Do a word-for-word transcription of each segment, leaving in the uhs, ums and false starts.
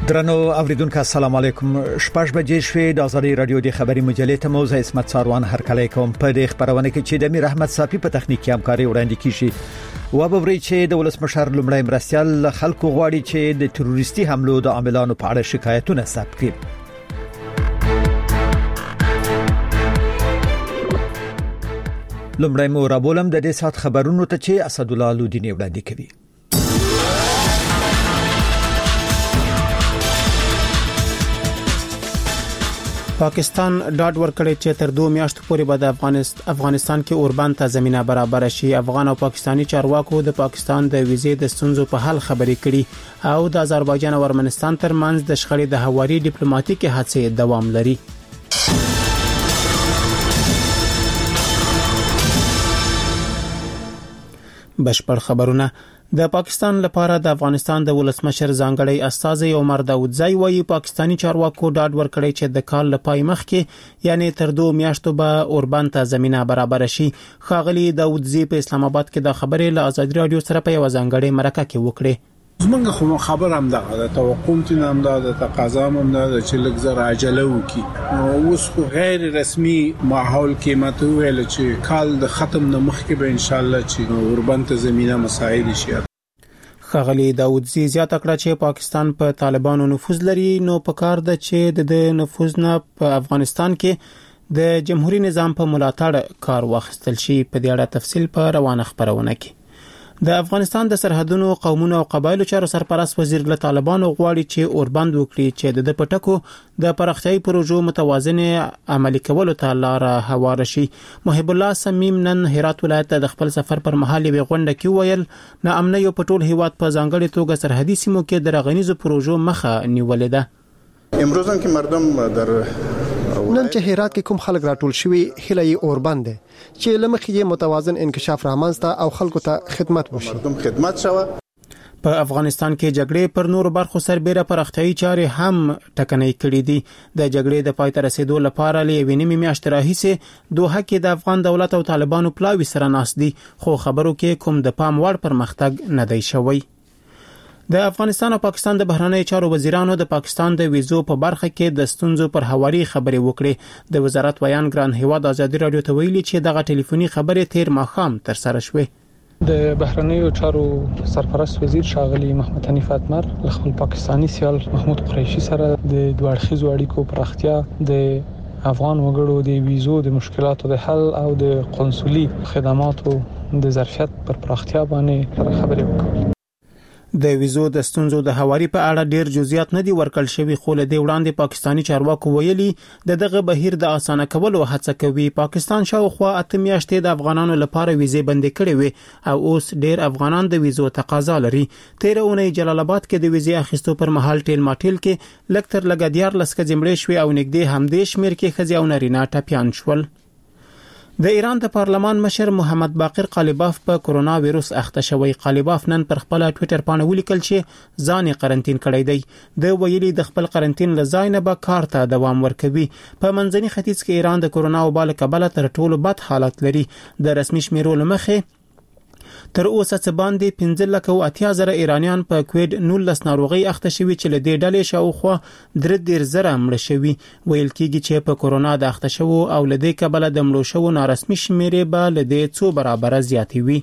درنو اوریدونکو السلام علیکم. شپږ بجې شوې د ازادي رادیو د خبري مجلې ته موزه اسمت ساروان هر کله کوم په دې خبرونه کې چې د امیر احمد صافي په تخنیکی همکاري وړاندې کیږي. و به وري چې د ولسمشر لومړی مرستيال خلکو غواړي چې د تروریستي حملو د عاملانو په اړه شکایتونه ثبت کړي. لومړی مو رابولم د دې سات خبرونو ته چې اسد الله لودینی وړاندې کوي. پاکستان ډاډ ورکړی چې تر دوه میاشتو پورې به د افغانستان کې اوربند ته زمينه برابر شي. افغان او پاکستانی چارواکو د پاکستان د ویزې د ستونزو په حل خبرې کړي او د آذربایجان او ارمنستان ترمنځ د شخړې د هواري ډیپلوماټیکي هڅې دوام لري. بشپړ خبرونه. د پاکستان لپاره د افغانستان د ولسمشر ځانګړی استازی عمر داودزی وایي پاکستانی چارواکو ډاډ ورکړی چې د کال لپاره مخکې یعنی تر دوه میاشتو به اوربند ته زمينه برابر شي. خاغلی داودزی په اسلام آباد کې د خبرې له ازادي رادیو سره په یو ځانګړی مرکه کې وکړه. زمونږ خو خبر هم ده د توقع تین هم ده د تقاضا هم ده چې لږ عجله وکي. اوس خو غیر رسمي ماحول کې ماته ویل چې کال د ختم نه مخکې به ان شاء الله چې اوربند ته زمينه مساعد شي. خاغلی داودزی زیاته کړه چې پاکستان په پا طالبانو نفوذ لري نو په کار ده چې د نفوذ نه په افغانستان کې د جمهوریت نظام په ملاتړ کار واخیستل شي. په دې اړه تفصیل په روانه خبرونه کې. د افغانستان د سرحدونو قومونو او قبایلو چارو سرپرست وزیر له طالبانو غواړي چې اوربند وکړي چې د پټکو د پرختیايي پروژو متوازن عملي کولو ته لار هواره شي. محب الله سمیم نن هرات ولایت د خپل سفر پر مهال یې غونډه کې ویل نه امنیت یو پټول هیواد په ځانګړي توګه سرحدي سیمو کې د رغنیزو پروژو مخه نیولې ده. امروز هم کې مردم در نن چې هرات کې کوم خلک راټول شوي هله یې اوربند دي چې لمخې یې متوازن انکشاف رامنځته او خلکو ته خدمت وشي. مردم خدمت شوه. په افغانستان کې جګړې پر نور برخو سربېره پرختیايي چارې هم ټکنۍ کړې دي. د جګړې د پای ته رسیدو لپاره لې وینې میاشتې راهیسې دوه کې د افغان دولت او طالبانو پلاوي سره ناس دي خو خبرو کې کوم د پام وړ پرمختګ نه دی شوی. د افغانستان او پاکستان د بهرنی چارو وزیرانو د پاکستان د ویزو په برخه کې د ستونزو پر هواري خبرې وکړې. د وزارت ویان ګران هیواد ازادي رادیو ته ویلي چې دغه ټلیفوني خبرې تیر ماښام تر سره شوې. د بهرنی چارو سرپرست وزیر شاغلی محمد حنیف اتمر له خپل پاکستانی سیال محمود قریشي سره د دوه اړخیزو اړیکو پراختیا د افغان وګړو د ویزو د مشکلاتو د حل او د قنصلي خدماتو د ظرفیت پر پراختیا باندې خبرې وکړې. د ویزو د ستونزو د هواري په اړه ډیر جزئیات نه دي ورکړل شوی خو له دې وړاندې پاکستانی چارواکو ویلي د دغه بهیر د اسانه کولو هڅه کوي. پاکستان شاوخوا اته میاشتې د افغانانو لپاره ویزې بندې کړې وي او اوس ډیر افغانان د ویزو تقاضا لري. تیر اونۍ جلال آباد کې د ویزې اخیستو پر مهال ټیل ماټیل کې لکتر لګادیار لسکه جمړې شوې او نګدې همدې شمیر کې خزي او نارینه ټپيان شول. د ایران د پارلمان مشر محمد باقر قالیباف په کرونا وایروس اخته شوی. قالیباف نن پر خپل ټوئیټر باندې ولیکل چې ځان یې قرنټین کړی دی. د ویلي د خپل قرنټین لزای نه به کار ته دوام ورکوي. په منځني ختیځ کې ایران د کرونا وبا له کبله تر ټولو بد حالت لري. د رسمي شمیرو لمخې تر اوسه څه باندې پنځه لک او اتیا زره ایرانیان په کووډ نولس ناروغي اخته شوي چې له دې ډلې شاوخوا درې دېرش زره مړه شوي. ویل کېږي چې په کرونا د اخته شوو او له دې کبله د مړو شوو نارسمي شمیرې به له دې څو برابره زیاتې وي.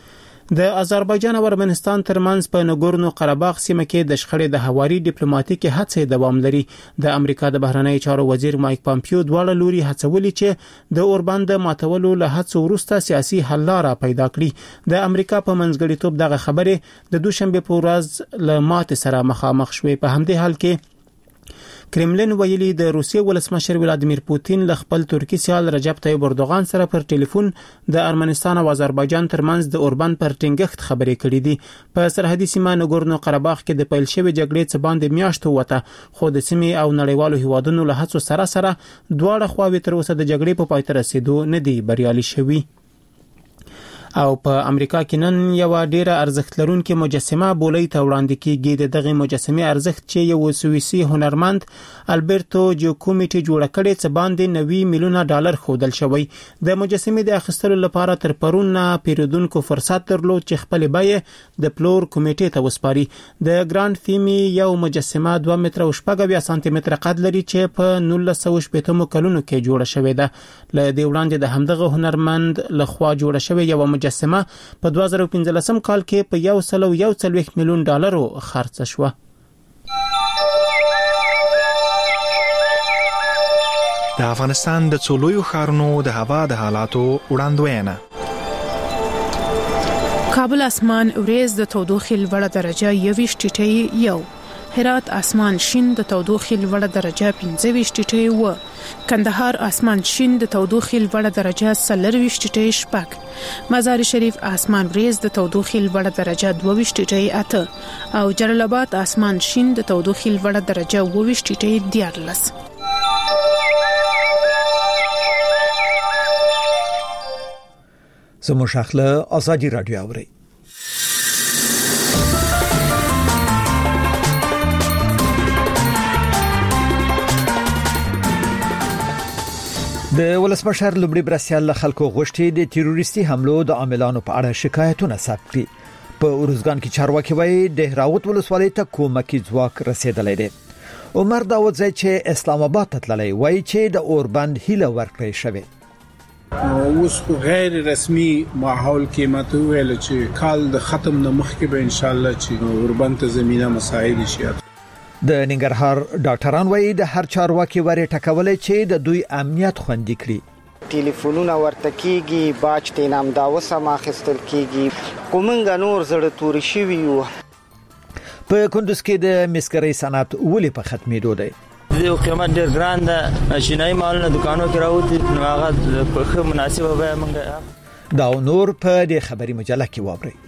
د آذربایجان او ارمنستان ترمنځ په نګورنو قرهباغ سیمه کې د شخړې د هواري ډیپلوماټیکي هڅې دوام لري. د امریکا د بهرنی چارو وزیر مایک پامپیو دواړه لوري هڅولي چې د اوربند ماتولو له هڅو وروسته سیاسي حل لاره پیدا کړي. د امریکا په منځګړیتوب دغه خبره د دوشنبه په ورځ له ماتې سره مخامخ شوې. په همدې حال کې کرملین ویلي د روسیې ولسمشر ولادیمیر پوتین له خپل ترکی سیال رجب طیب اردوغان سره پر ټلیفون د ارمنستان او آذربایجان ترمنځ د اوربند پر ټینګښت خبرې کړې دي. په سرحدي سیمه نګورنو قرهباغ کې د پیل شوی جګړې څخه باندې میاشتو وته خو د سیمې او نړیوالو هیوادونو له هڅو سره سره دواړه خواوې تر اوسه د جګړې په پای ته رسیدو نه دي بریالي شوي. او په امریکا کې نن یو ډیره ارزښت لرونکې مجسمه بولې ته وړاندې کیږي. دغه مجسمه ارزښت چې یو سویسي هنرمند البرتو جیوکومیټي جوړ کړي څه باندې نوي میلیونه ډالر خودل شوی. د مجسمه د اخیستلو لپاره تر پرون نه پیرودونکو فرصت درلود چې خپل بیه د پلور کمیټې ته وسپاري. د ګراند فیمی یو مجسمه دوه متره او شپږ سانتي متره قد لري چې په نولس سوه شپږ کلونو کې جوړه شوې ده. له دې وړاندې د همدغه هنرمند لخوا جوړه شوې یو مجسمه په دوه زره پنځلسم کال کې په یو سل او یو څلوېښت میلیون ډالرو خرڅ شوه. د افغانستان د څلورو ښارونو د هوا د حالاتو وړاندوینه. کابل اسمان وريز د تودوخې لوړه درجه یویشت ټیټه یو. هرات اسمان شین د تودوخې لوړه درجه پنځه ویشت ټیټه و. کندهار اسمان شین د تودوخې لوړه درجه څلور ویشت ټیټه شپږ. مزار شریف اسمان وريز د تودوخې لوړه درجه دوه ویشت ټیټه اته او جلال آباد اسمان شین د تودوخې لوړه درجه اوه ویشت ټیټه دیارلس. زموږ شاخله آزادی رادیو اوري. د ولسمشر لومړي برسیال له خلکو غوښتي د تروریستي حملو د عاملانو په اړه شکایتونه ثبت کړي. په اروزګان کې چارواکي وایي د هراوت ولسوالۍ ته کومکي ځواک رسیدلی دی. عمر داوودزی چې اسلام آباد ته تللی وایي چې د اوربند هیله ورکړې شوې. اوس غیر رسمي ماحول کې ماته ویل چې کال د ختم نه مخکې به ان شاء الله چې اوربند ته زمينه مساعد شي. د ننګرهار ډاکټران وایي د هر چارواکي ورې ټکولې چې د دوی امنیت خوندي کړي. ټلیفونونه ورته کیږي، باج ته نام دا وسه ماخستل کیږي، کومنګ نور زړه تور شي ویو. په کندوز کې د مسکرۍ صنعت ولې په ختمېدو دی؟ د قیمت ډیر ګران ده، شینای مالونه دکانو کې راوځي، نو هغه په خه مناسبه به موږ دا نور په دې خبري مجله کې واوري.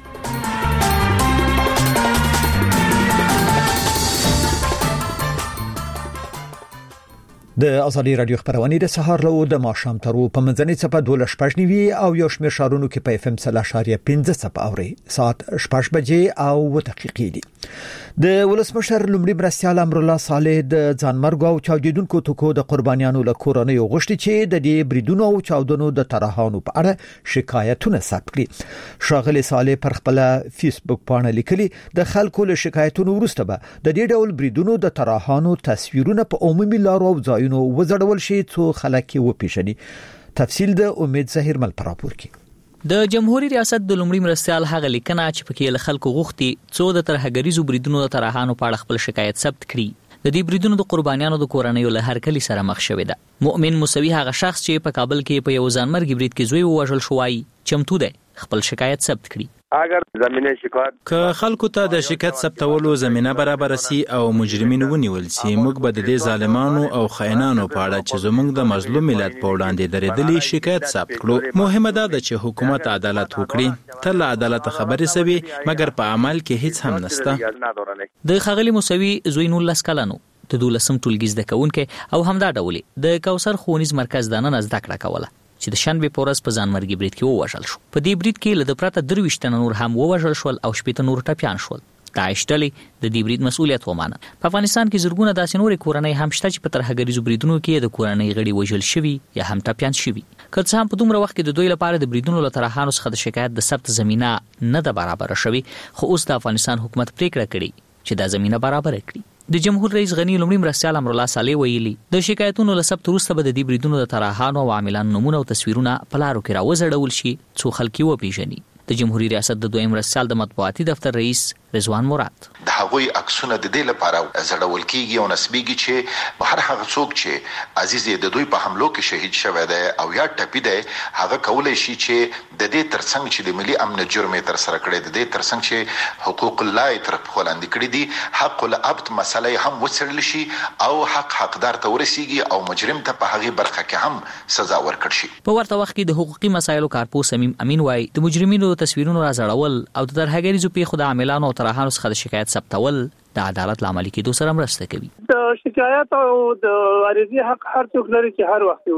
د ازادي رادیو خبرونه د سهار له د ماښام ترو په منځنۍ صفه دولس شپږ نیوي او یو شمېر شارونو کې په اف ام صفر اشاریه پنځه صفه اوري. ساعت شپږ بجې او اوه دقیقې دي. د ولسمشر لومړي مرستیال امر الله صالح د ځانمرګ او چاودیدونکو توکو د قربانیانو له کورنۍ غوښتي چې د دې بریدونو او چاودنو د طرحانو په اړه شکایتونه ثبت کړي. شاغلي صالح پر خپل فیسبوک باندې لیکلي د خلکو له شکایتونو وروسته به د دې ډول بریدونو د طرحانو تصویرونه په عمومي لارو او ځایونو نو وزړول شي څو خلک و پیژني. تفصیل د امید زهیر مل پراپور کې. د جمهوریت ریاست د لومړي مرستیال هغه لیکنه چې پکې له خلکو غوښتي څو د ترهګریزو بریدونو د طرحانو په اړه خپل شکایت ثبت کړي. د دې بریدونو د قربانیانو د کورنۍ له هر کلی سره مخ شوې ده. مؤمن موسوي هغه شخص چې په کابل کې په یو ځانمرګي برید کې زوی ووژل شوی چمتو دی خپل شکایت ثبت کړي. اگر زمينه شکایت که خلکو ته د شکایت ثبتولو زمينه برابر سي او مجرمین ونیول سي، موږ به د دې ظالمانو او خائنانو په اړه چې زموږ د مظلوم ملت په وړاندې درېدلي شکایت ثبت کړو. مهمه ده چې حکومت عدالت وکړي. تل عدالت خبرې سوي مګر په عمل کې هیڅ هم نشته. د خاغلی موسوي زوی نولس کلنو د دولسم ټولګي زده کوونکې او همدا ډول د کوثر ښوونیز مرکز د نن زده کړه کوله چې د شنبه پورس په ځانمرګي برید کې ووژل شو. په دې برید کې له پرته درويشت نور هم ووژل شول او شپږ نور ټپيان شول. داعش ډلې د دې برید مسؤلیت ومانه. په افغانستان کې زرګونه داسې نورې کورنۍ هم شته چې په ترهګریزو بریدونو کې د کورنۍ غړي وژل شوي یا هم ټپيان شوي. که څه هم په دومره وخت کې د دوی لپاره د بریدونو له طرحانو څخه د شکایت د ثبت زمينه نه ده برابر شوي، خو اوس د افغانستان حکومت پریکړه کړې چې دا زمينه برابر کړي. د جمهور رئیس غنی لومړي مرستیال امر الله صالح ویلي د شکایتونو له ثبت وروسته به د دې بریدونو د طرحانو او عاملانو نمونه او تصویرونه په لارو کې راوځړول شي څو خلک و پیژني. د جمهوریت ریاست د دویم مرستیال د مطبوعاتي دفتر رئیس رضوان مراد د هغوی عکسونه د دې لپاره زړول کیږي او نسبیږي چې هر هغه څوک چې عزیز د دوی په حملو کې شهید شوی دی او یا ټپي دی هغه کولای شي چې د دې ترڅنګ چې د ملي امن جرم تر سره کړی د دې ترڅنګ چې حقوق الله تر خلاندې کړی دي حق العبد مسله هم وڅېړل شي او حق حقدار ته ورسیږي او مجرم ته په هغه برخه کې هم سزا ورکړي شي. په ورته وخت کې د حقوقي مسایلو کارپوه سمیم امین وایي د مجرمینو تصویرونو راځړول او د ترهګریزو پیښو د عاملانو او طرحانو څخه د شکایت ثبتول د عدالت لامل کېدو سره مرسته کوي. د شکایت او د عریضې حق هر څوک لري چې هر وخت وکړي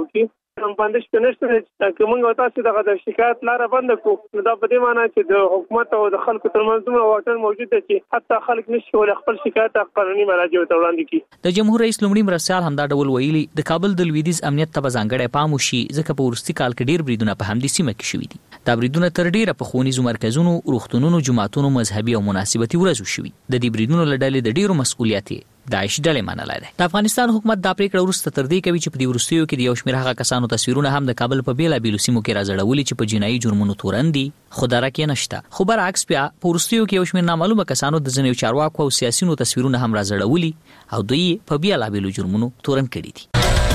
باندې شنهشته کومه او تاسو دغه د شکایت لاره بند کو نو دا په دې معنی چې د حکومت او د خلکو ترمنځ دومره واټن موجود دی چې حتی خلک نشي ولې خپل شکایت قانوني مراجعو ته وړاندې کړي. د جمهور رئیس لومړي مرستیال همدا ډول ویلي د کابل د لویدیځ امنیت ته ځانګړی پام وشي ځکه په ورستي کال کې ډیر بریدونه په همدې سیمه کې شوي دي. دا بریدونه تر ډیره په ښوونیزو مرکزونو، روغتونونو، جوماتونو، مذهبي او مناسبتي ورځو شوي. د دې بریدونو له ډلې د ډیرو مسؤلیت داعش ډلې منلای دی. د افغانستان حکومت دا پریکړه وروسته تر دې کوي چې په دې وروستیو کې د یو شمېر هغه کسانو تصویرونه هم د کابل په بیلابیلو سیمو کې راځړولي چې په جنایي جرمونو تورن دي، خو درک یې نشته. خو برعکس بیا په وروستیو کې یو شمېر نامعلومه کسانو د ځینو چارواکو او سیاسيونو تصویرونه هم راځړولي او دوی په بیلابیلو جرمونو تورن کړي دي.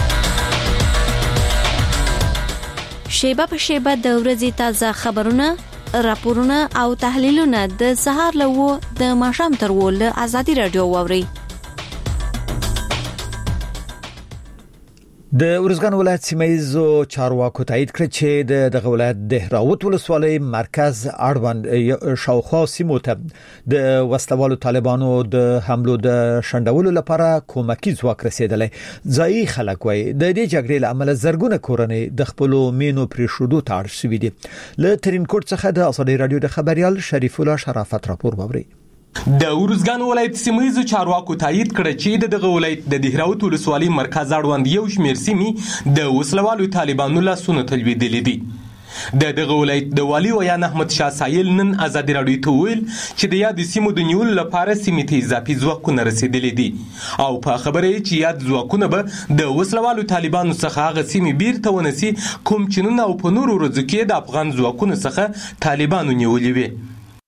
شیبه په شیبه د ورځې تازه خبرونه، راپورونه او تحلیلونه د سهار لوو د ماښام تر ول ازادي رادیو ووري. د ورزګان ولایت سیمایزو چارواکو تایید کړ چې د دغه ولایت د راوت ولسوالۍ مرکز اړوند شاوخوا سیمو ته د وسلوالو طالبانو د حملو د شندولو لپاره کومکی ځواک رسیدلی. ځایي خلک وایي د دې جګړې له امله زرګونه کورنۍ د خپل مینو پرې شودو ته اړ شوي دي. له ترینکوټ څخه د ازادي رادیو د خبريال شریف الله شرافت راپور ووري. د ورزګان ولایت سیمایزو چارواکو تایید کړ چې دغه ولایت د دهراوت ولسوالۍ مرکز اړوند یو شمېر سیمې د وسلوالو طالبانو لاسونه تلویدلې دي. د دغه ولایت د والي ویان احمد شاه سایل نن ازادي رادیو ته ویل چې د یاد سیمو د نیولو لپاره سیمې ته اضافي ځواکونه رسیدلې دي او په خبره یې چې یاد ځواکونه به د وسلوالو طالبانو څخه هغه سیمې بیرته ونسي کوم چې نن او په نورو ورځو کې د افغان ځواکونو څخه طالبانو نیولې وي.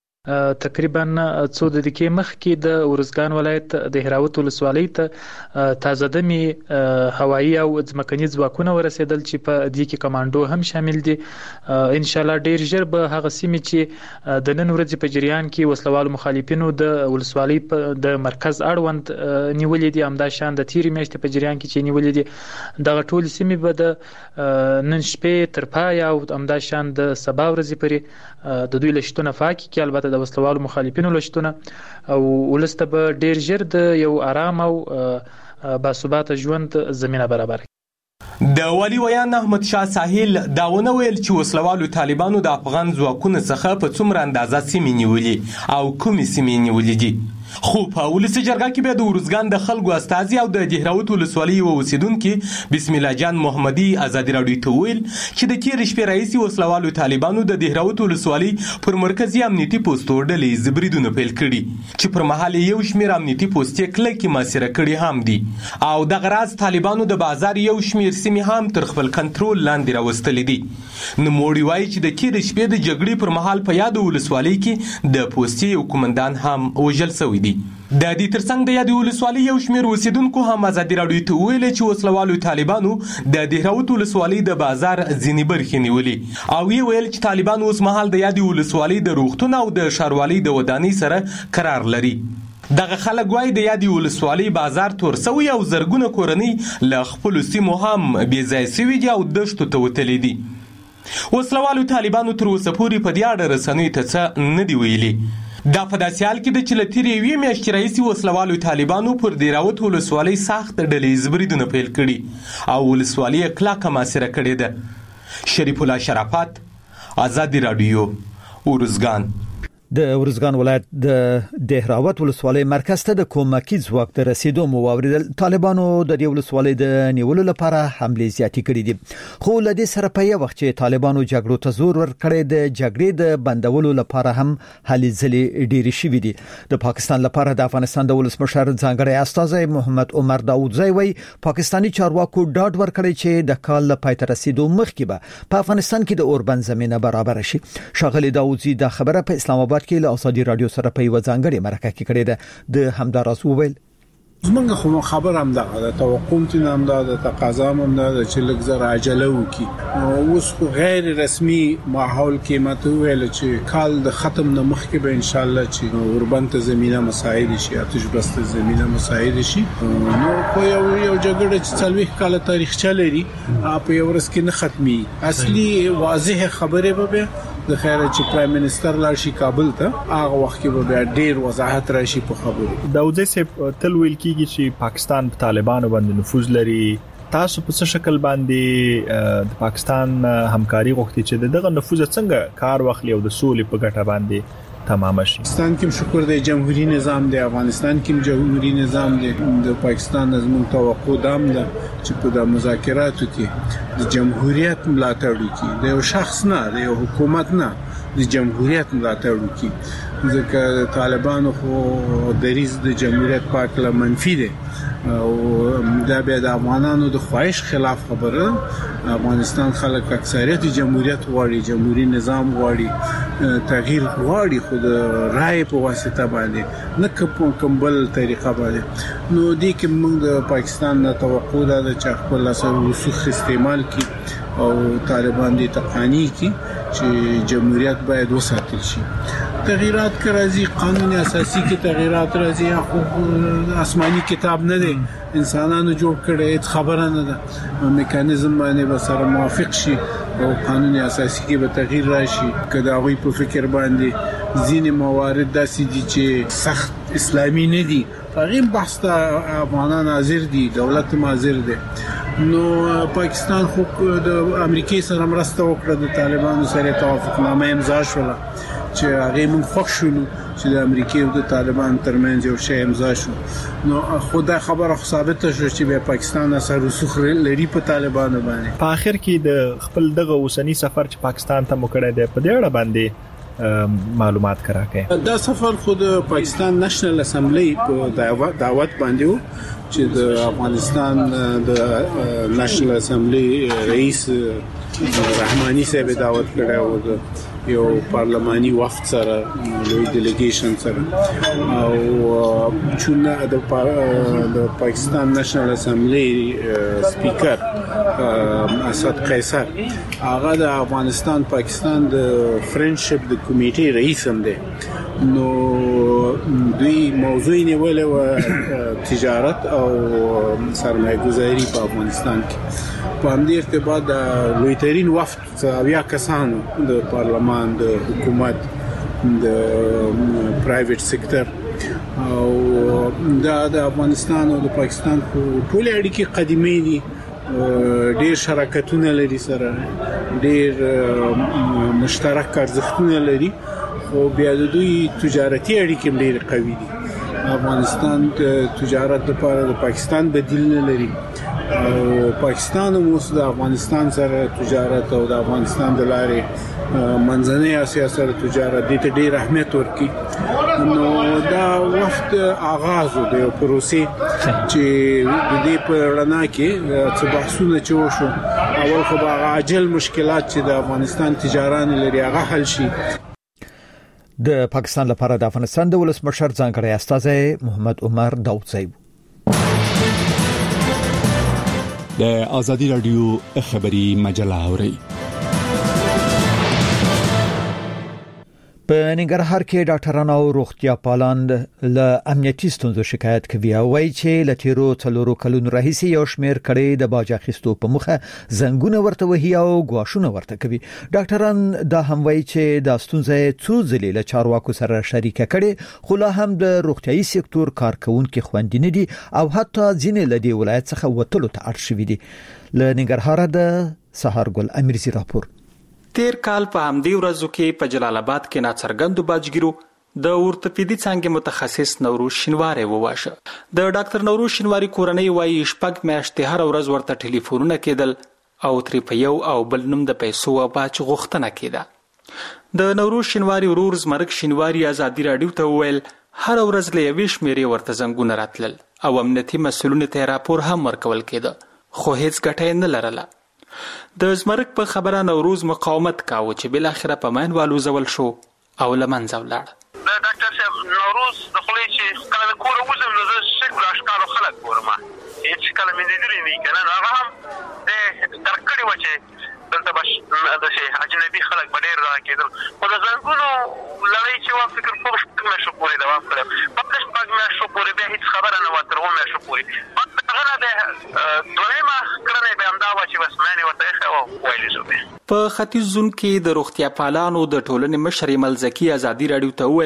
تقریبا څو دقیقې مخکې د ورزګان ولایت د هراوت ولسوالۍ ته تازه دمي هوایي او ځمکني ځواکونه ورسېدل چې په دې کې کمانډو هم شامل دي. ان شاء الله ډیر ژر به هغه سیمې چې د نن ورځې په جریان کې وسلوالو مخالفینو د ولسوالۍ د مرکز اړوند نیولې دي همدا شان د تیری میاشتې په جریان کې چې نیولې دي دغه ټول سیمې به د نن شپې تر پای او همدا شان د سبا ورځې پورې د دوی لشتونه فاکي کې البته د وسلوالو مخالفینو لشتونه او ولسته به ډیر ژر د یو آرام او باثباته ژوند زمينه برابر. د والي ویان احمد شاه ساحل داونه ویل چې وسلوالو طالبانو د افغان ځواکونو څخه په څومره اندازه سیمې نیولې او کومې سیمې نیولې دي. خو په ولسی جرګه کې به د ورزګان د خلکو استازي او د دهراوت ولسوالۍ اوسیدونکو بسم الله جان محمدي ازادي رادیو ته ویل چې د تیر شپې رئیس وسلوالو طالبانو د دهراوت ولسوالۍ پر مرکزی امنیتي پوسټ ډلې زبریدونه پیل کړي چې پر مهال یو شمېر امنیتي پوسټ کلکې ماسره کړي هم دي او د غراز طالبانو د بازار یو شمېر سیمې هم تر خپل کنټرول لاندې راوستلې دي. نو موړي وایي چې د تیر شپې د جګړې پر مهال په یاد ولسوالۍ کې د پوسټي یو کمانډان هم وژل شوی دی. د دې ترڅنګ د یاد ولسوالۍ یو شمېر اوسیدونکو هم ازادي رادیو ته ویل چې وسلوالو طالبانو د دهراوت ولسوالۍ د بازار ځینې برخې نیولې او یې ویل چې طالبان اوس مهال د یاد ولسوالۍ د روغتون او د ښاروالۍ د ودانۍ سره قرار لري. دغه خلک وایي د یاد ولسوالۍ بازار تور سوی او زرګونه کورنۍ له خپل سیمو هم بې ځای سوي دي او دشتو ته وتلي دي. وسلوالو طالبانو تر اوسه پورې په دې اړه رسنیو ته څه نه دي ویلي. دا په داسې حال کې د چې له تېرې یوې میاشتې راهیسې وسلوالو طالبانو پر دهراوت ولسوالۍ سخت ډلې زبریدونه پیل کړي او ولسوالۍ یې کلکه محاصره کړې ده. شریف الله شرافت، ازادي رادیو، ورزګان. د ورزګان ولایت د دهراوت ولسوالۍ مرکز ته د کومکی ځواک ته رسیدو مو واوریدل. طالبانو د دې ولسوالۍ د نیولو لپاره حملې زیاتې کړې دي خو له دې سره په یو وخت چې طالبانو جګړو ته زور ورکړی د جګړې د بندولو لپاره هم هلې ځلې ډېرې شوې دي. د پاکستان لپاره د افغانستان د ولسمشر ځانګړی استازی محمد عمر داودزی وایي پاکستاني چارواکو ډاډ ورکړی چې د کال له پای ته رسیدو مخکې به په افغانستان کې د اوربند زمينه برابر شي. ښاغلي داودزی د خبره په اسلام آباد کې له ازادي رادیو سره په یو ځانګړي مرکه کې کړې ده. د همداراز وویل زمونږ خو خبر هم دغه د توقع تین هم د تقاضا هم د چې لږ عجله وکي. اوس غیر رسمي ماحول کې ماته ویل چې کال د ختم نه مخکې به ان شاء الله چې اوربند زمينه مساعد شي، آتش بس زمينه مساعد شي. نو خو یو یو جګړه چې څلوي کال تاریخ چلري په یو ورځ کې نه ختمي. اصلي واضح خبره به د خیر چې پرایم منسٹر لاړ شي کابل ته هغه وخت کې به ډیر وضاحت راشي په خبرو. داودزی صاحب تل ویل کیږي چې پاکستان په طالبانو باندې نفوذ لري تاسو په څه شکل باندې د پاکستان همکاري غوښتي چې دغه نفوذ څنګه کار واخلي او د سولې په ګټه باندې تمام شي؟ پاکستان کې شکر دی جمهوریت نظام دی، افغانستان کې جمهوریت نظام دی. د پاکستان نظم توقع دام ده چې په د مذاکراتو کې د جمهوریت ملاتړ وکړي، د یو شخص نه، د یو حکومت نه، د جمهوریت ملاتړ وکړي. ځکه طالبانو خو دریز د جمهوریت پاک له منفي دي او دا به د افغانانو د خواهش خلاف خبره. افغانستان خلک اکثریت جمهوریت غواړي، جمهوریت نظام غواړي، تغییر غواړي، خو د رائے په واسطه باندې نه کوم بل طریقه باندې. نو دې کې موږ د پاکستان نه توقع ده چې خپل اثر وسوخ استعمال کړي او طالبان دې تقانی کړي چې جمهوریت باید وساتل شي. تغییرات که راځي، قانون اساسي کې تغییرات راځي، خو آسماني کتاب نه دی، انسانانو جوړ کړی، هیڅ خبره نه ده. میکانیزم باندې به سره موافق شي او قانون اساسي کې به تغییر راشي. که دا غوي په فکر باندې ځینې موارد داسې دي چې سخت اسلامي نه دي، هغه بحث ته افغانان حاضر دي، دولت هم حاضر دی. نو پاکستان خو د امریکای سره مرسته وکړه، د طالبانو سره توافقنامه امضا شوه چې هغه موږ خوښ شولو چې د امریکای او د طالبان ترمنځ یو شی امضا شو. نو خدای خبره ثابت شو چې به پاکستان سره رسوخ لري په طالبانو باندې. په اخر کې د خپل دغه اوسنی سفر چې پاکستان ته مکړه دی په دې اړه باندې معلومات کراکې. دا سفر خود پاکستان نېشنل اسمبلی په دعوت باندې و چې د افغانستان د نېشنل اسمبلی رئیس رحماني صاحب دعوت کړی و، یو پارلماني وفد سره، لوی ډیلیګیشن سره، او چې د پاکستان نېشنل اسمبلی سپیکر اسد قیصر هغه د افغانستان پاکستان د فرندشپ د کمیټې رئیس هم دی. نو دوی موضوع نیولې و تجارت او سرمایه گذاری په افغانستان کې. په همدې ارتباط د لوی ترين وفد اویا کسانو د پارلمان، د حکومت، د پرایویټ سېکټر او د افغانستان او د پاکستان په ټول اړیکې قدیمي دي، ډېر شراکتونه لري سره، ډېر مشترک ارزښتونه لري، خو بیا د دوی تجارتي اړیکې ډېر قوي دي. افغانستان د تجارت لپاره د پاکستان بدیل نه لري او پاکستان هم اوس د افغانستان سره تجارت او د افغانستان د لارې منځنۍ اسیا سره تجارت دې ته ډېر اهمیت ورکړي. نو دا وخت آغاز و د پروسې چې د دې په رڼا کې څه بحثونه چې وشو. اول خو به عاجل مشکلات چې د افغانستان تجاران لري هغه حل شي. د پاکستان لپاره د افغانستان د ولسمشر ځانګړی استازی محمد عمر داودزی د آزادی رادیو خبری مجله اوري. په ننګرهار کې ډاکټرانو او روغتیا پالان له امنیتي ستونزو شکایت کوي او وايي چې له تیرو څلورو کلونو راهیسې یو شمېر کړي د باج اخیستو په مخه زنګونه ورته وهي او غواښونه ورته کوي. ډاکټران دا هم وايي چې د ستونزې څو ځلې له چارواکو سره شریکه کړي، خو لا هم د روغتيایي سکتور کارکونکو خوندې نه دي او حتی ځینې له دې ولایت څخه وټلو ته اړ شوي دي. له ننګرهار د سهارګل امیرزي راپور. تیر کال په همدې ورځو کې په جلال آباد کې ناڅرګندو باجګیرو د اورتوپیدي څانګې متخصص نوروز شینواری وواشه. د ډاکټر نوروز شینواری کورنۍ وايي شپږ میاشتې هر ورځ ورته ټلیفونونه کېدل او ترې په یو او بل نوم د پیسو او باج غوښتنه کېده. د نوروز شینواری ورور زمرک شینواری آزادی رادیو ته وویل هر ورځ له یوې شمېرې ورته زنګونه راتلل او امنیتي مسؤلینو ته راپور هم ورکول کېده، خو هیڅ ګټه یې نه لرله. د زمرک په خبره نوروز مقاومت کاوه چې بل اخره په ماینوالو زول شو او لمنځه ولاړ. د ډاکټر صاحب نوروز د خلې چې کله کور وځم نو زه شکل اشکال خلک ګورم، هیڅ کله مې دې نه کنه هغه هم د ترکړی و چې دلته بش د شي اجنبي خلک ډېر راکېدل. خو د زنګونو لړۍ چې وا فکر کوم څنګه شو پوری دا وکړه په پښه پګ شو پوری به هیڅ خبره نه وتر و مې شو پوری هغه د دویمه کړنې به امدا و چې وسمانه ورته خو وایلی شو. په ختیځ زون کې د روغتیا پالانو د ټولنې مشر ملزکی آزادی رادیو ته ویل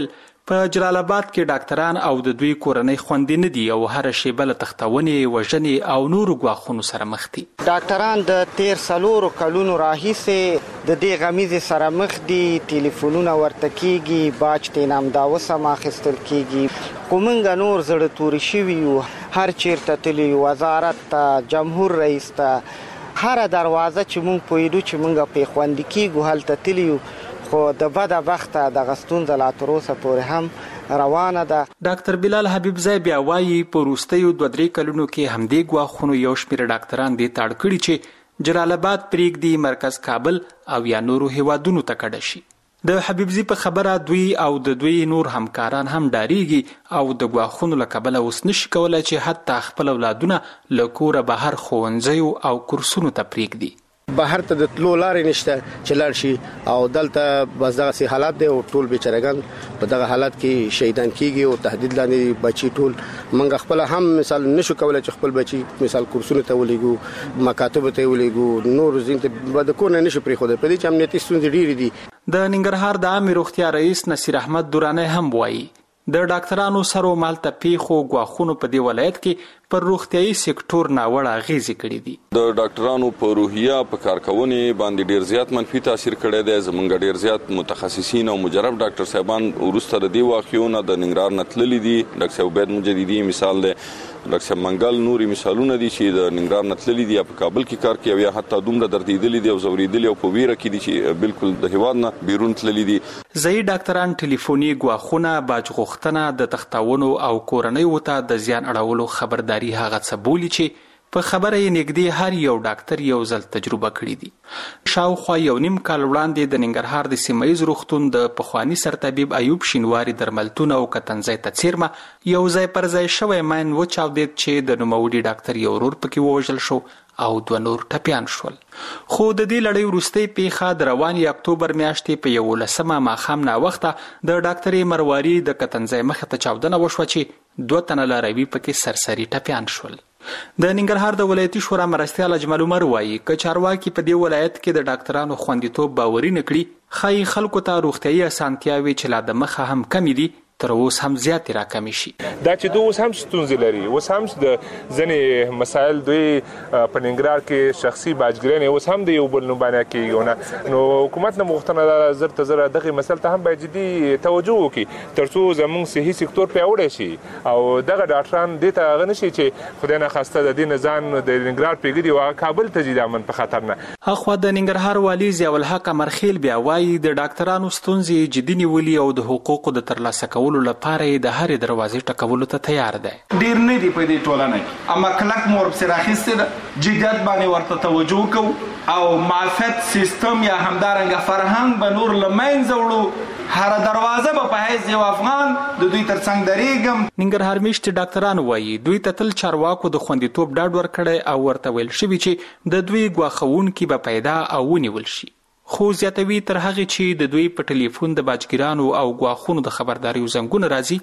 په جلال آباد کې ډاکټران او د دوی کورنۍ خوندې نه دي او هر شیبه له تختونې، وژنې او نورو ګواښونو سره مخ دي. ډاکټران د تیر څلورو کلونو راهیسې د دې غمیزې سره مخ دي. ټلیفونونه ورته کیږي، باج ترې همداوس هم اخیستل کیږي. خو موږ نور زړه توري شوي یو، هر چیرته تللي یو، وزارت ته، جمهور رئیس ته، هره دروازه چې موږ پوهېدو چې موږ پرې خوندي کیږو هلته تللي یو، خو د بده بخته دغه ستونزه لا تر اوسه پورې هم روانه ده. ډاکټر بلال حبیبزی بیا وایي په وروستیو دوه درې کلونو کې همدې ګواښونو یو شمېر ډاکټران دې ته اړ کړي چې جلال آباد پرېږدي، مرکز کابل او یا نورو هیوادونو ته کډه شي. د حبیبزی په خبره دوی او د دوی نور همکاران هم ډاریږي او د ګواښونو له کبله اوس نشي کولی چې حتی خپل اولادونه له کوره بهر ښوونځیو او کورسونو ته پرېږدي. بهر ته د تلو لارې نشته چې لاړ شي او دلته بس دغه سي حالات دی او ټول بیچارهګان په دغه حالات کې شهیدان کیږي او تهدید لاندې بچي ټول. منګ خپل هم مثال نشو کولای چې خپل بچي مثال کورسونه ته ولېګو، مکاتب ته ولېګو، نور زین ته د کور نه نشو پرې خو د پدې چې امنیتي ستونزې ډېرې دي. د ننګرهار د عامه روغتیا رئیس نصیر احمد دورانی هم وایي د ډاکټرانو سره مالته پیښو ګواښونو په دې ولایت کې پر روغتیايي سکتور ناوړه اغیزې کړې دي. د ډاکټرانو په روحیه په کارکونې باندې ډیر زیات منفي تاثیر کړی دی. زمونږ ډیر زیات متخصصین او مجرب ډاکټر صاحبان وروسته د دې واقعونو د ننګرهار نه تللي دي. ډاکټر صاحب عبید مجددي مثال دی، ډاکټر صاحب منګل نوري مثالونه دي چې د ننګرهار نه تللي دي یا په کابل کې کار کوي یا حتی دومره دردېدلي دي او ځورېدلي او په ویره کې دي چې بالکل د هیواد نه بیرون تللي دي. ځایي ډاکټران ټلیفوني ګواښونه، باج غوښتنه، د تختاونو او کورنیو ته د زیان اړولو خبرداري هغه څه بولي چې په خبره یې نږدې هر یو ډاکټر یو ځل تجربه کړې دي. شاوخوا یو نیم کال وړاندې د ننګرهار د سیمه ییز روغتون د پخواني سرطبیب ایوب شینواري درملتون او کتنځای ته څیرمه یو ځای پر ځای شوی ماین وچاودېد چې د نوموړي ډاکټر یو ورور پکې ووژل شو او دوه نور ټپیان شول. خو د دې لړۍ وروستۍ پیښه د روانې اکتوبر میاشتې په یولسمه ماښام ناوخته د ډاکټرې مرواري د کتنځای مخې ته چاودنه وشوه چې دوه تنه لاروي پکې سرسري ټپیان شول. د ننګرهار د ولایتي شورا مرستیال اجمل عمر وایي که چارواکي په دې ولایت کې د ډاکټرانو خوندیتوب باوري نه کړي، ښایي خلکو ته روغتیايي اسانتیاوې چې لا د مخه هم کمې دي تر اوس هم زیاتې راکمې شي. دا چې دوی اوس هم ستونزې لري، اوس هم د ځینې مسایل دوی په ننګرهار کې شخصي باجګرانې اوس هم د یو بل نوم باندې کېږي. نو حکومت نه غوښتنه ده زر ته زر دغه مسایل ته هم باید جدي توجه وکړي تر څو زموږ صحي سکتور پیاوړی شي او دغه ډاکټران دې ته هغه نشي چې خدای ناخواسته د دې نه ځان د ننګرهار پرېږدي او کابل ته ځي د امن په خطر نه. اخوا د ننګرهار والي ضیاءالحق امرخیل بیا وایي د ډاکټرانو ستونزې جدي نیولي او د حقوقو د ترلاسه کولو لپاره د هرې دروازې ټکولو ته تیار دی. ډیر نه دی په دې ټولنه کې، اما کلک مور سره اخیسته جديت باندې ورته توجه کو او معرفت سیستم یا همدارنګه فرهنګ به نور لمنځه وړو، هر دروازه به په حیث یو افغان د دوی ترڅنګ درېږم. ننګرهار میشت ډاکټران وایي دوی ته تل چارواکو د خوندیتوب ډاډ ورکړی او ورته ویل شوي چې د دوی ګواښونکي به پیدا او ونیول شي. خو زیاتوي تر هغه چې د دوی په ټلیفون د باجګرانو او ګواښونو د خبرداري زنګونه راځي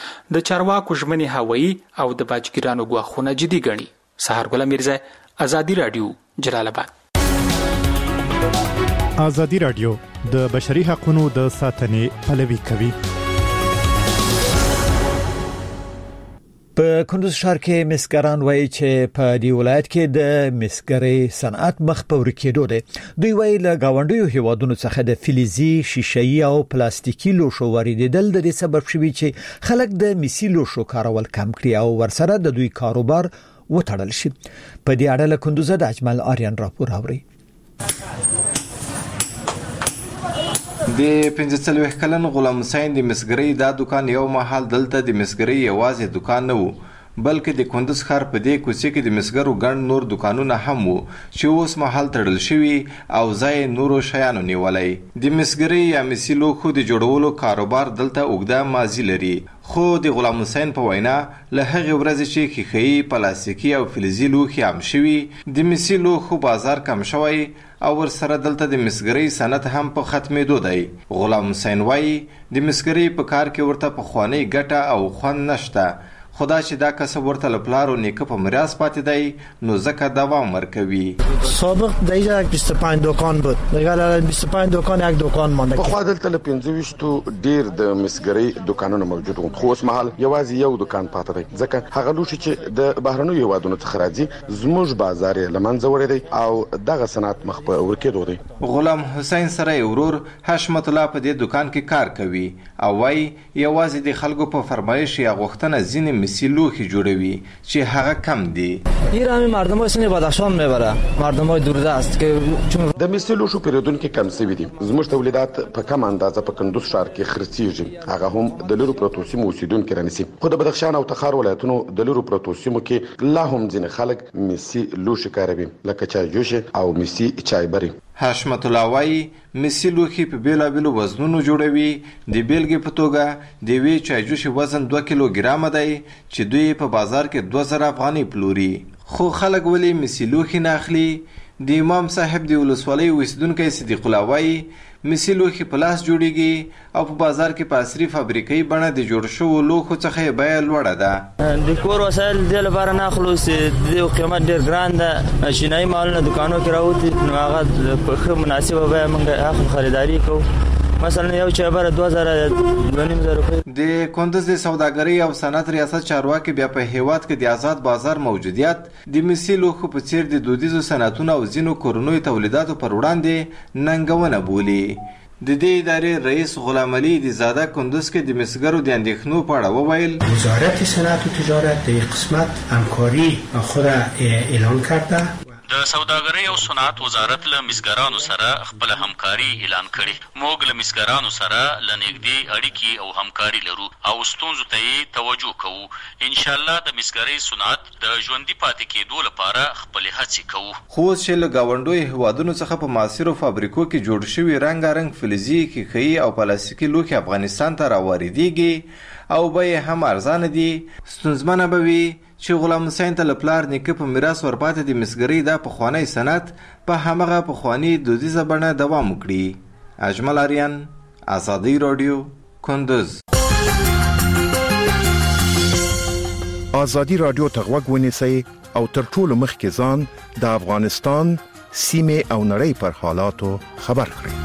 د چارواکو ژمنې هوایي او د باجګرانو ګواښونه جدي ګڼي. سهار ګل میرزا، ازادي رادیو، جلال آباد. ازادي رادیو د بشري حقوقو د ساتنې پلوي کوي. په کندوز ښار کې مسګران وایي چې په دې ولایت کې د مسګرۍ صنعت مخ په ورکېدو دی. دوی وایي له گاونډیو هیوادونو څخه د فلزي، شیشه‌ای او پلاستیکي لوښو واردېدل د دې سبب شوي چې خلک د میسي لوښو کارول کم کړي او ورسره د دوی کاروبار وتړل شي. په دې اړه له کندوز د اجمل آریان راپور اوري. د پنځه څلوېښت کلن غلام حسین د مسګرۍ دا دکان یو مهال دلته د مسګرۍ یوازې دکان نه وو بلکې د کندوز ښار په دې کوڅې کې د مسګرو ګڼ نور دکانونه هم وو چې اوس مهال تړل شوي او ځای نورو شیانو نیولی. د مسګرۍ یا مسي لوښو د جوړولو کاروبار دلته اوږده ماضي لري، خو د غلام حسین په وینا له هغې ورځې چې ښیښه‌ایي، پلاستیکي او فلزي لوښي عام شوي د مسي لوښو بازار کم شوی او ورسره دلته د مسګرۍ صنعت هم په ختمېدو دی. غلام حسین وایي د مسګرۍ په کار کې ورته پخوانۍ ګټه او خوند نشته، خدا چې دا کسب ورته لپلارو نیکه په میراث پاتې دی نو ځکه دوام ورکوي. سابق در اینجا بیست و پنج دکان بود، دیگه بیست و پنج دکان یک دکان مانده. په خوا دلته له پنځه ویشتو ډیر د مسګرۍ دکانونه موجود وو، خو اوس مهال یوازې یو دکان پاتې دی ځکه هغه لوښي چې د بهرنیو هیوادونو څخه راځي زموږ بازار یې له منځه وړی دی او دغه صنعت مخ په ورکېدو دی. غلام حسین سره ورور حشمت الله په دې دکان کې کار کوي او وايي یوازې د خلکو په فرمایش یا غوښتنه ځینې مسی لوښي جوړوي چې هغه کم دي. ایران مردمای سن بدخشان میبره، مردمای دوردست که چون د مسی لوښو پیرودونکو کم سوي دي. زموږ تولیدات په کم اندازه په کندوز ښار کې خرڅیږي، هغه هم د لرو پروتو سیمو اوسیدونکو رانیسي. خو د بدخشان او تخار ولایتونو د لرو پروتو سیمو کې لا هم ځینې خلک مسی لوښي کاروي لکه چای جوش او مسی چای بری. حشمت الله وايي مسی لوښي په بیلابیلو وزنونو جوړوي. د بیلګې په توګه د یوې چایجوشي وزن دوه کیلو ګرامه دی چې دوی په بازار کې دوه زره افغانۍ پلوري. خو خلک ولې مسی لوښي نه اخلي؟ د امام صاحب د ولسوالۍ اوسیدونکی صدیق الله وايي مسی لوښي په لاس جوړیږي او په بازار کې په عصري فابریکې بڼه د جوړ شوو لوښو څخه یې بیه لوړه ده. د کور وسایل دې لپاره نه اخلو چې د قیمت ډېر ګران ده، چینایي مالونه دکانو کې راوځي نو هغه په ښه مناسبه بیه موږ اخلو، خریداري کوو. مثلا یو چابر دوه زره دوه نیم زره روپۍ. د کندز د سوداګرۍ او صنعت ریاست چارواکي بیا په هیواد کې د آزاد بازار موجودیت د مسی لوښو په څیر د دودیزو صنعتونو او ځینو کورنیو تولیداتو پر وړاندې ننګونه بولي. د دې ادارې رئیس غلام علي د زاده کندز کې د مسګرو د اندېښنو په اړه وویل وزارت صنعت و تجارت د قسمت همکاری خود اعلان کرده. د سوداګرۍ او صنعت وزارت له مسګرانو سره خپل همکاري اعلان کړي. موږ له مسګرانو سره له نږدې اړیکې او همکاري لرو او ستونزو ته یې توجه کوو. ان شاء الله د مسګرۍ صنعت د ژوندي پاتې کېدو لپاره خپلې هڅې کوو. خو اوس چې له ګاونډیو هیوادونو څخه په معاصرو فابریکو کې جوړ شوي رنګارنګ فلزي ښیښې او پلاستیکي لوښي افغانستان ته راواردېږي او بیې هم ارزانه دي، ستونزمنه به وي چې غلام حسین ته له پلار نیکه په میراث ورپاتې د مسګرۍ دا پخوانی صنعت په همغه پخواني دودیزه بڼه دوام وکړي. اجمل آریان، ازادي راډیو، کندز. ازادي راډیو ته غوږ ونیسئ او تر ټولو مخکې ځان د افغانستان سیمې او نړۍ پر حالاتو خبر کړئ.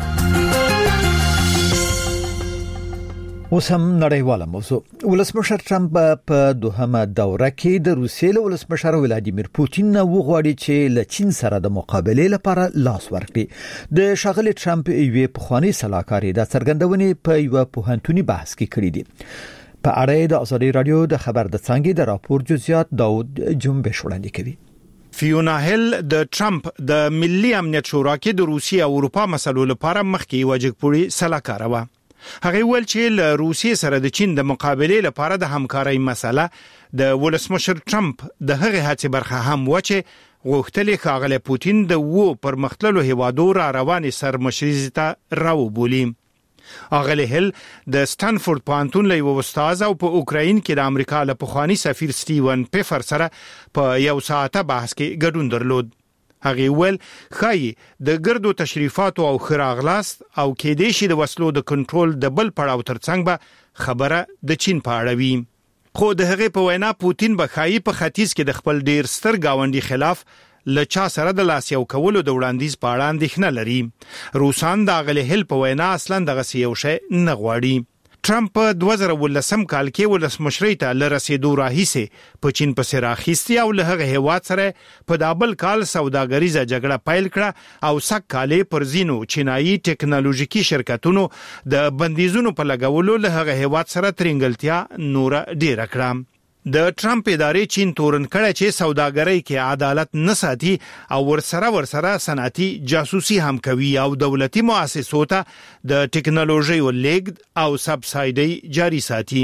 اوس هم نړیواله موضوع. ولسمشر ټرمپ په دوهمه دوره کې د روسیې له ولسمشر ولادیمیر پوتین نه وغواړي چې له چین سره د مقابلې لپاره لاس ورکړي. د شاغلي ټرمپ یوې پخوانی سلاکاري د څرګندونې په یو پوهنتوني بحث کې کړې دي. په اړه د ازادي رادیو د خبر د څنګه د راپور جزئیات داود جنبش وړاندې کوي. فیونا هیل د ټرمپ د ملي امنیت شورا کې د روسیې او اروپا مسلو لپاره مخکې وجګپوري سلاکار و. هغه ول چې له روسیې سره د چین د مقابلې لپاره د همکارۍ مسله د ولسمشر ټرمپ د هغه هڅې برخه هم و چې غوښتل ښاغلی پوتین د وو پرمختللو هیوادو را روانې سرمشري ته راوبولي. اغلی هیل د ستانفورد پوهنتون له یو استاد او په اوکراین کې د امریکا له پخوانی سفیر سټیون پیفر سره په یو ساعته بحث کې ګډون درلود. هغه ول خای د ګردو تشریفات او خراغلاست او کې دې شي د وسلو د کنټرول د بل پړاو ترڅنګ به خبره د چین په اړه وي. خو د هغه په وینا پوتین به خای په ختیځ کې د خپل ډیر ستر گاونډي خلاف لچا سره د لاس یو کولو د وړاندیز په اړه اندېښنه لري. روسان د غلې هل په وینا اصلا دغه یو شی نه غواړي. ټرمپ په دوه زره ولسم کال کې ولسمشرۍ ته لرسېدو راهیسې په چین په سر اخیستي او له هغه هیواد سره په دابل کال سوداګریزه جګړه پیل کړه او سک کالې پر زینو چینایي ټکنالوژیکي شرکتونو د بندیزونو په لګولو له هغه هیواد سره ترنګلتیا نور ډیر کړه. د ټرمپ ادارې چین تورن کړه چې سوداګرۍ کې عدالت نه ساتي او ورسره ورسره صنعتي جاسوسي هم کوي او دولتي مؤسسو ته د ټکنالوژي ولېږد او سبسایډي جاري ساتي.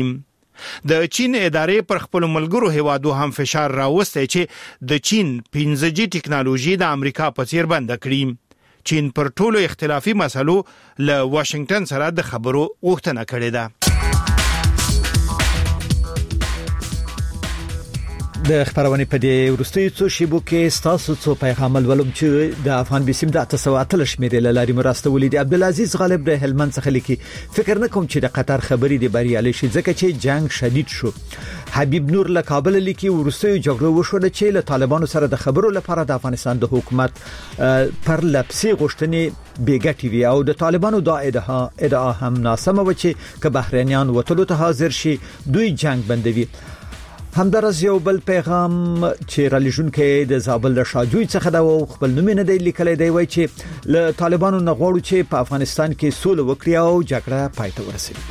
د چین ادارې پر خپل ملګرو هیوادو هم فشار راوسته چې د چین پنځه جی ټکنالوژي د امریکا په څیر بند کړي. چین پر ټولو اختلافي مسلو له واشنگټن سره د خبرو غوښتنه کړې ده. د خبرونه په دې ورستۍ څو شیبو کې ستاسو څو پیغام ولوم چې د افغان بسیم د تاسو اتل شمیرې لاري مرسته ولیدي. عبدالعزيز غالب د هلمند څخه لیکي فکر نه کوم چې د قطر خبرې دی بریالي شي ځکه چې جنگ شدید شو. حبیب نور له کابل لیکي ورستۍ جګړه وشوه چې له طالبانو سره د خبرو لپاره د افغانستان د حکومت پر لپسي غوښتنې بیګټي وی او د طالبانو دا ادعا ادعا هم ناسمه و چې که بهرنیان وټلو ته حاضر شي دوی جنگ بندوي. همدارس یو بل پیغام چې را لېږون کې د زابل د شاجوی څخه دا خپل نوم نه دی لیکلی دی وای چې له طالبانو نه غواړو چې په افغانستان کې سوله وکړي او جګړه پای ته ورسوي.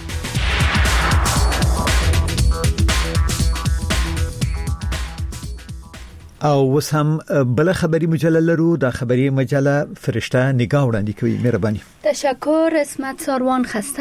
او وس هم بل خبري مجله لرو د خبري مجله فرشته نگاه وړاندې کوي. مهرباني. تشکر اسمت ساروان. خسته